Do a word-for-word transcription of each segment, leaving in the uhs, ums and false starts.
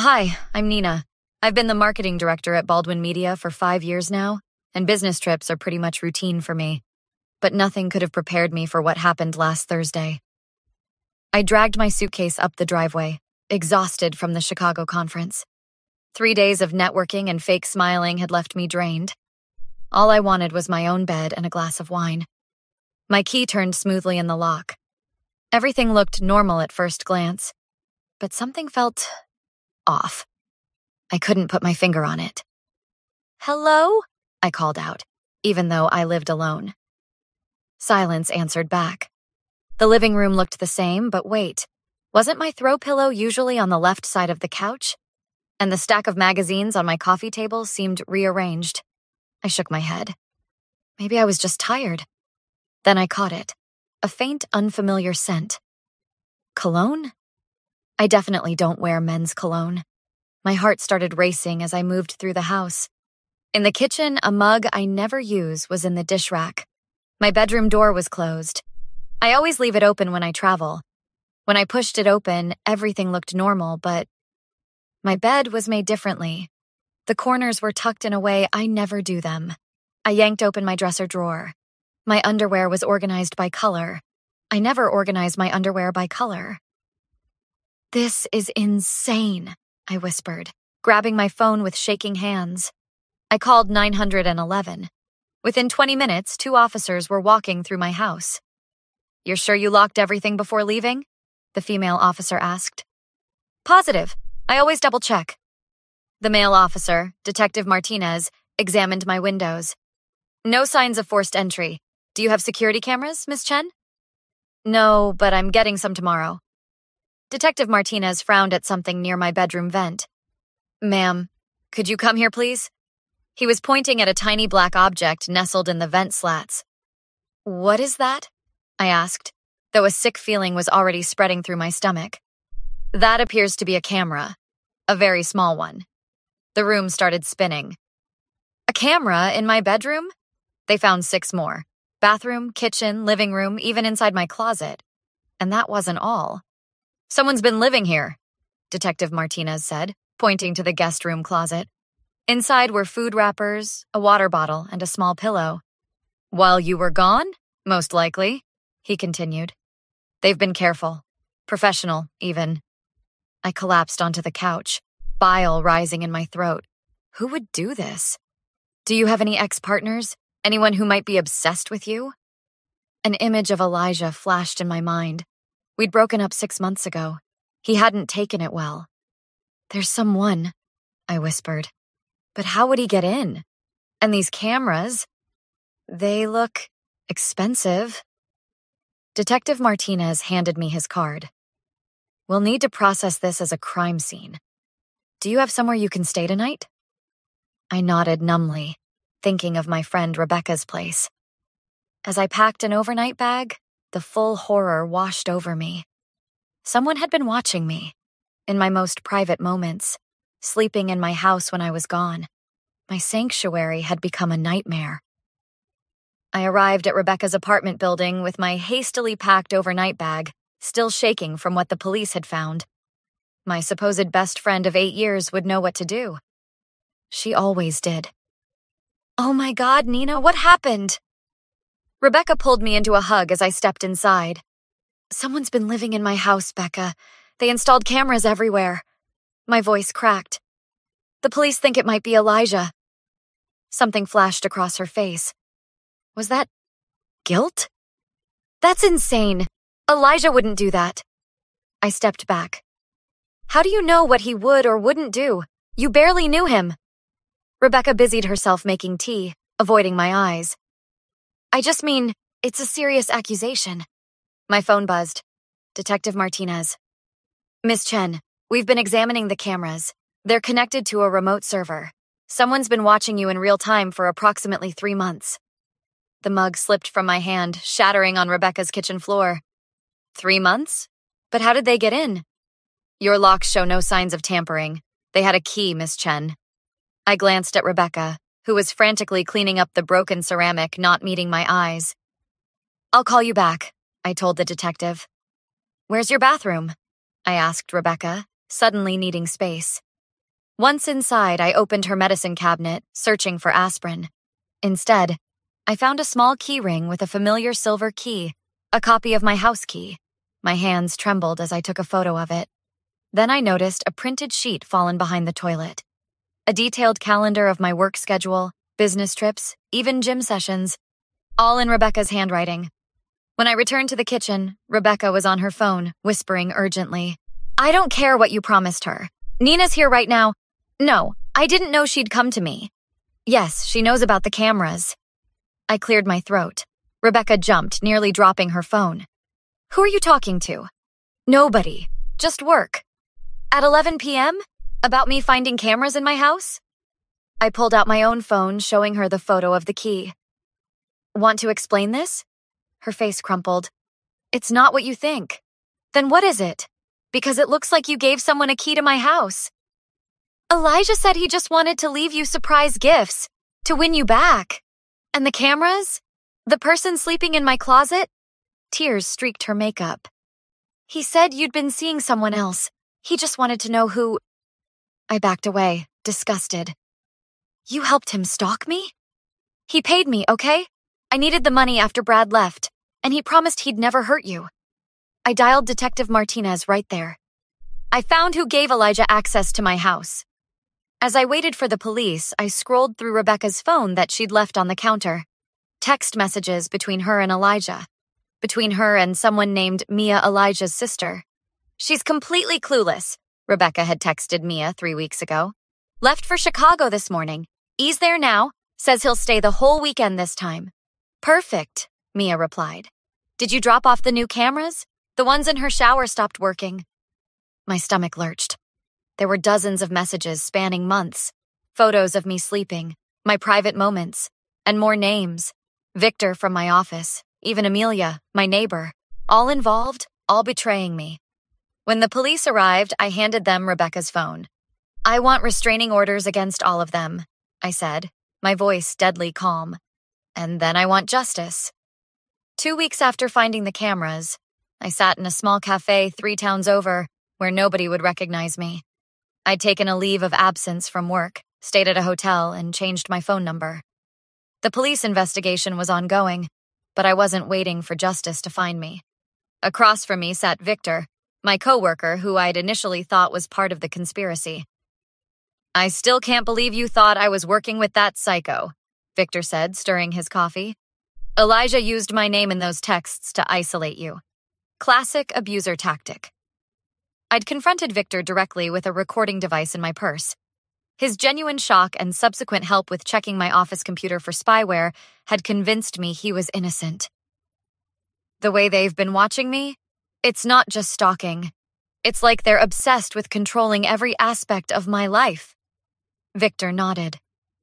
Hi, I'm Nina. I've been the marketing director at Baldwin Media for five years now, and business trips are pretty much routine for me. But nothing could have prepared me for what happened last Thursday. I dragged my suitcase up the driveway, exhausted from the Chicago conference. Three days of networking and fake smiling had left me drained. All I wanted was my own bed and a glass of wine. My key turned smoothly in the lock. Everything looked normal at first glance, but something felt off. I couldn't put my finger on it. "Hello?" I called out, even though I lived alone. Silence answered back. The living room looked the same, but wait, wasn't my throw pillow usually on the left side of the couch? And the stack of magazines on my coffee table seemed rearranged. I shook my head. Maybe I was just tired. Then I caught it, a faint, unfamiliar scent. Cologne? I definitely don't wear men's cologne. My heart started racing as I moved through the house. In the kitchen, a mug I never use was in the dish rack. My bedroom door was closed. I always leave it open when I travel. When I pushed it open, everything looked normal, but my bed was made differently. The corners were tucked in a way I never do them. I yanked open my dresser drawer. My underwear was organized by color. I never organized my underwear by color. "This is insane," I whispered, grabbing my phone with shaking hands. I called nine one one. Within twenty minutes, two officers were walking through my house. "You're sure you locked everything before leaving?" the female officer asked. "Positive. I always double-check." The male officer, Detective Martinez, examined my windows. "No signs of forced entry. Do you have security cameras, Miss Chen?" "No, but I'm getting some tomorrow." Detective Martinez frowned at something near my bedroom vent. "Ma'am, could you come here, please?" He was pointing at a tiny black object nestled in the vent slats. "What is that?" I asked, though a sick feeling was already spreading through my stomach. "That appears to be a camera, a very small one." The room started spinning. "A camera in my bedroom?" They found six more. Bathroom, kitchen, living room, even inside my closet. And that wasn't all. "Someone's been living here," Detective Martinez said, pointing to the guest room closet. Inside were food wrappers, a water bottle, and a small pillow. "While you were gone, most likely," he continued. "They've been careful. Professional, even." I collapsed onto the couch, bile rising in my throat. Who would do this? "Do you have any ex-partners? Anyone who might be obsessed with you?" An image of Elijah flashed in my mind. We'd broken up six months ago. He hadn't taken it well. "There's someone," I whispered. "But how would he get in? And these cameras, they look expensive." Detective Martinez handed me his card. "We'll need to process this as a crime scene. Do you have somewhere you can stay tonight?" I nodded numbly, thinking of my friend Rebecca's place. As I packed an overnight bag, the full horror washed over me. Someone had been watching me, in my most private moments, sleeping in my house when I was gone. My sanctuary had become a nightmare. I arrived at Rebecca's apartment building with my hastily packed overnight bag, still shaking from what the police had found. My supposed best friend of eight years would know what to do. She always did. "Oh my God, Nina, what happened?" Rebecca pulled me into a hug as I stepped inside. "Someone's been living in my house, Becca. They installed cameras everywhere." My voice cracked. "The police think it might be Elijah." Something flashed across her face. Was that guilt? "That's insane. Elijah wouldn't do that." I stepped back. "How do you know what he would or wouldn't do? You barely knew him." Rebecca busied herself making tea, avoiding my eyes. "I just mean, it's a serious accusation." My phone buzzed. Detective Martinez. "Miss Chen, we've been examining the cameras. They're connected to a remote server. Someone's been watching you in real time for approximately three months." The mug slipped from my hand, shattering on Rebecca's kitchen floor. "Three months? But how did they get in?" "Your locks show no signs of tampering. They had a key, Miss Chen." I glanced at Rebecca, who was frantically cleaning up the broken ceramic not meeting my eyes. "I'll call you back," I told the detective. "Where's your bathroom?" I asked Rebecca, suddenly needing space. Once inside, I opened her medicine cabinet, searching for aspirin. Instead, I found a small key ring with a familiar silver key, a copy of my house key. My hands trembled as I took a photo of it. Then I noticed a printed sheet fallen behind the toilet. A detailed calendar of my work schedule, business trips, even gym sessions, all in Rebecca's handwriting. When I returned to the kitchen, Rebecca was on her phone, whispering urgently, "I don't care what you promised her. Nina's here right now. No, I didn't know she'd come to me. Yes, she knows about the cameras." I cleared my throat. Rebecca jumped, nearly dropping her phone. "Who are you talking to?" "Nobody. Just work." "At eleven p.m.? About me finding cameras in my house?" I pulled out my own phone, showing her the photo of the key. "Want to explain this?" Her face crumpled. "It's not what you think." "Then what is it?" "Because it looks like you gave someone a key to my house." "Elijah said he just wanted to leave you surprise gifts, to win you back. And the cameras? The person sleeping in my closet?" Tears streaked her makeup. "He said you'd been seeing someone else. He just wanted to know who—" I backed away, disgusted. "You helped him stalk me?" "He paid me, okay? I needed the money after Brad left, and he promised he'd never hurt you." I dialed Detective Martinez right there. I found who gave Elijah access to my house. As I waited for the police, I scrolled through Rebecca's phone that she'd left on the counter. Text messages between her and Elijah. Between her and someone named Mia, Elijah's sister. "She's completely clueless," Rebecca had texted Mia three weeks ago. "Left for Chicago this morning. He's there now. Says he'll stay the whole weekend this time." "Perfect," Mia replied. "Did you drop off the new cameras? The ones in her shower stopped working." My stomach lurched. There were dozens of messages spanning months. Photos of me sleeping, my private moments, and more names. Victor from my office, even Amelia, my neighbor. All involved, all betraying me. When the police arrived, I handed them Rebecca's phone. "I want restraining orders against all of them," I said, my voice deadly calm. "And then I want justice." Two weeks after finding the cameras, I sat in a small cafe three towns over where nobody would recognize me. I'd taken a leave of absence from work, stayed at a hotel, and changed my phone number. The police investigation was ongoing, but I wasn't waiting for justice to find me. Across from me sat Victor, my coworker who I'd initially thought was part of the conspiracy. "I still can't believe you thought I was working with that psycho," Victor said, stirring his coffee. "Elijah used my name in those texts to isolate you. Classic abuser tactic." I'd confronted Victor directly with a recording device in my purse. His genuine shock and subsequent help with checking my office computer for spyware had convinced me he was innocent. "The way they've been watching me? It's not just stalking. It's like they're obsessed with controlling every aspect of my life." Victor nodded.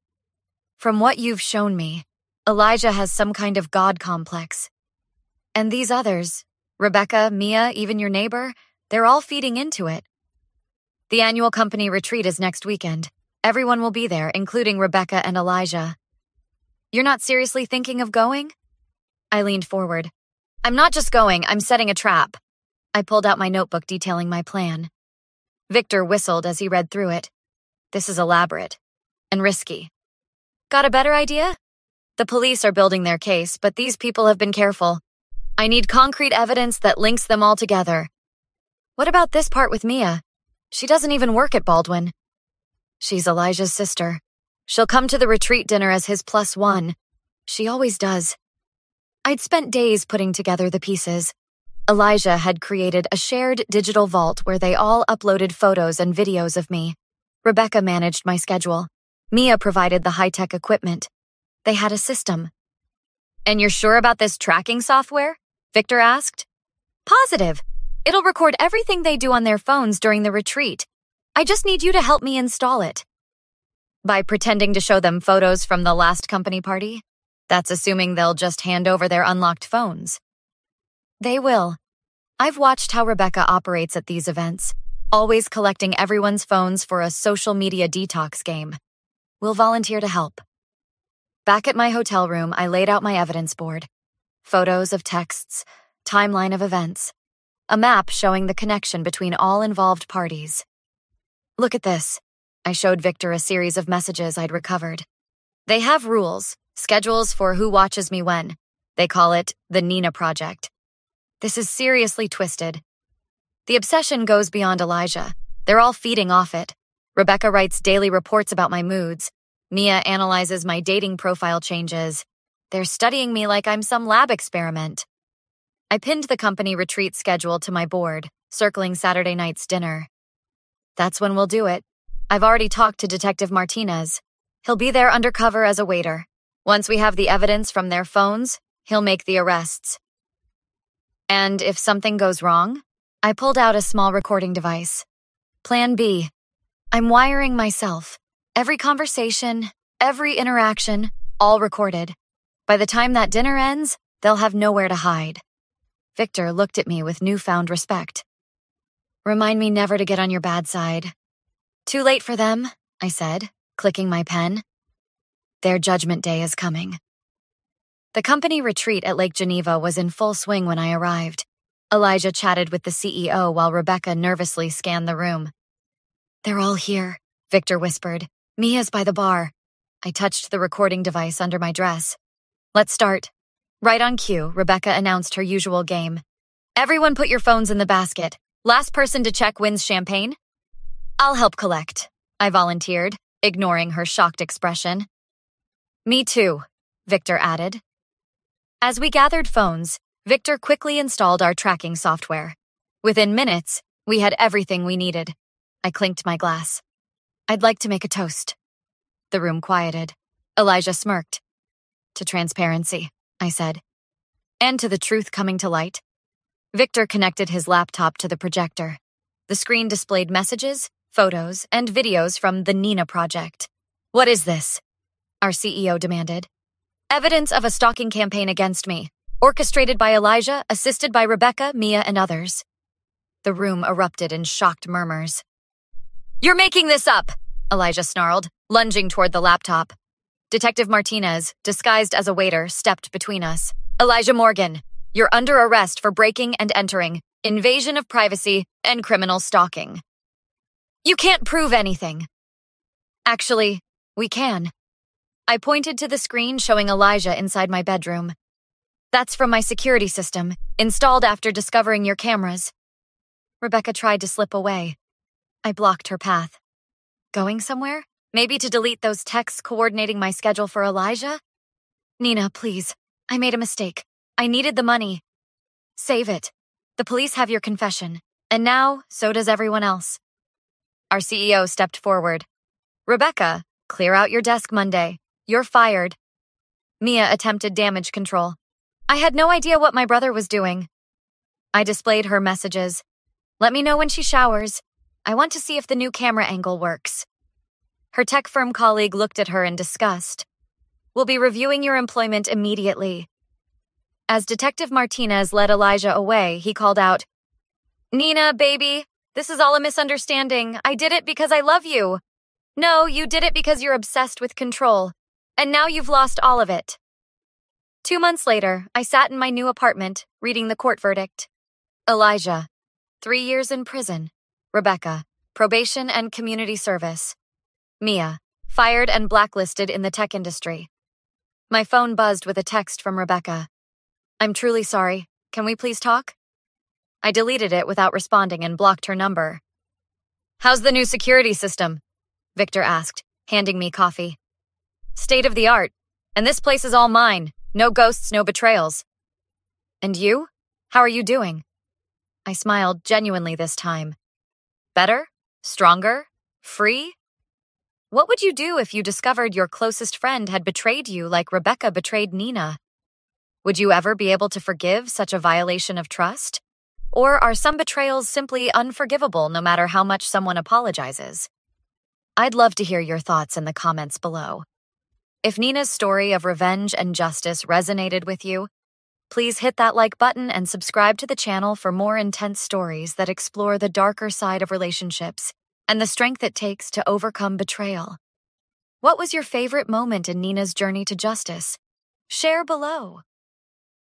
"From what you've shown me, Elijah has some kind of God complex. And these others, Rebecca, Mia, even your neighbor, they're all feeding into it. The annual company retreat is next weekend. Everyone will be there, including Rebecca and Elijah. You're not seriously thinking of going?" I leaned forward. "I'm not just going, I'm setting a trap." I pulled out my notebook detailing my plan. Victor whistled as he read through it. "This is elaborate and risky." "Got a better idea?" "The police are building their case, but these people have been careful. I need concrete evidence that links them all together." "What about this part with Mia? She doesn't even work at Baldwin." "She's Elijah's sister. She'll come to the retreat dinner as his plus one. She always does." I'd spent days putting together the pieces. Elijah had created a shared digital vault where they all uploaded photos and videos of me. Rebecca managed my schedule. Mia provided the high-tech equipment. They had a system. "And you're sure about this tracking software?" Victor asked. "Positive. It'll record everything they do on their phones during the retreat. I just need you to help me install it." "By pretending to show them photos from the last company party? That's assuming they'll just hand over their unlocked phones." "They will. I've watched how Rebecca operates at these events, always collecting everyone's phones for a social media detox game. We'll volunteer to help." Back at my hotel room, I laid out my evidence board. Photos of texts, timeline of events, a map showing the connection between all involved parties. "Look at this," I showed Victor a series of messages I'd recovered. They have rules, schedules for who watches me when. They call it the Nina Project. This is seriously twisted. The obsession goes beyond Elijah. They're all feeding off it. Rebecca writes daily reports about my moods. Mia analyzes my dating profile changes. They're studying me like I'm some lab experiment. I pinned the company retreat schedule to my board, circling Saturday night's dinner. That's when we'll do it. I've already talked to Detective Martinez. He'll be there undercover as a waiter. Once we have the evidence from their phones, he'll make the arrests. And if something goes wrong, I pulled out a small recording device. Plan B. I'm wiring myself. Every conversation, every interaction, all recorded. By the time that dinner ends, they'll have nowhere to hide. Victor looked at me with newfound respect. Remind me never to get on your bad side. Too late for them, I said, clicking my pen. Their judgment day is coming. The company retreat at Lake Geneva was in full swing when I arrived. Elijah chatted with the C E O while Rebecca nervously scanned the room. They're all here, Victor whispered. Mia's by the bar. I touched the recording device under my dress. Let's start. Right on cue, Rebecca announced her usual game. Everyone put your phones in the basket. Last person to check wins champagne. I'll help collect, I volunteered, ignoring her shocked expression. Me too, Victor added. As we gathered phones, Victor quickly installed our tracking software. Within minutes, we had everything we needed. I clinked my glass. I'd like to make a toast. The room quieted. Elijah smirked. To transparency, I said. And to the truth coming to light. Victor connected his laptop to the projector. The screen displayed messages, photos, and videos from the Nina Project. What is this? Our C E O demanded. Evidence of a stalking campaign against me, orchestrated by Elijah, assisted by Rebecca, Mia, and others. The room erupted in shocked murmurs. You're making this up, Elijah snarled, lunging toward the laptop. Detective Martinez, disguised as a waiter, stepped between us. Elijah Morgan, you're under arrest for breaking and entering, invasion of privacy, and criminal stalking. You can't prove anything. Actually, we can. I pointed to the screen showing Elijah inside my bedroom. That's from my security system, installed after discovering your cameras. Rebecca tried to slip away. I blocked her path. Going somewhere? Maybe to delete those texts coordinating my schedule for Elijah? Nina, please. I made a mistake. I needed the money. Save it. The police have your confession. And now, so does everyone else. Our C E O stepped forward. Rebecca, clear out your desk Monday. You're fired. Mia attempted damage control. I had no idea what my brother was doing. I displayed her messages. Let me know when she showers. I want to see if the new camera angle works. Her tech firm colleague looked at her in disgust. We'll be reviewing your employment immediately. As Detective Martinez led Elijah away, he called out, Nina, baby, this is all a misunderstanding. I did it because I love you. No, you did it because you're obsessed with control. And now you've lost all of it. Two months later, I sat in my new apartment, reading the court verdict. Elijah, three years in prison. Rebecca, probation and community service. Mia, fired and blacklisted in the tech industry. My phone buzzed with a text from Rebecca. I'm truly sorry. Can we please talk? I deleted it without responding and blocked her number. How's the new security system? Victor asked, handing me coffee. State of the art. And this place is all mine. No ghosts, no betrayals. And you? How are you doing? I smiled genuinely this time. Better? Stronger? Free? What would you do if you discovered your closest friend had betrayed you like Rebecca betrayed Nina? Would you ever be able to forgive such a violation of trust? Or are some betrayals simply unforgivable no matter how much someone apologizes? I'd love to hear your thoughts in the comments below. If Nina's story of revenge and justice resonated with you, please hit that like button and subscribe to the channel for more intense stories that explore the darker side of relationships and the strength it takes to overcome betrayal. What was your favorite moment in Nina's journey to justice? Share below.